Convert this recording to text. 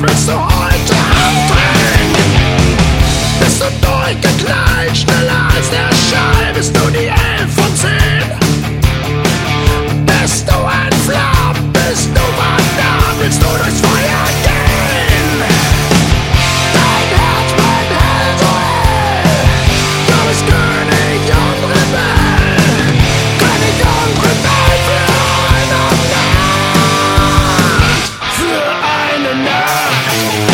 Bist du heute am Drehen? Bist du durchgeknallt, schneller als der Schall? Bist du die 11 von 10? Bist du ein Flop? Bist du verdammt? Willst du durchs Feuer gehen? Dein Herz brennt hell, so hell. Du bist König und Rebell. König und Rebell für eine Nacht. Für eine Nacht.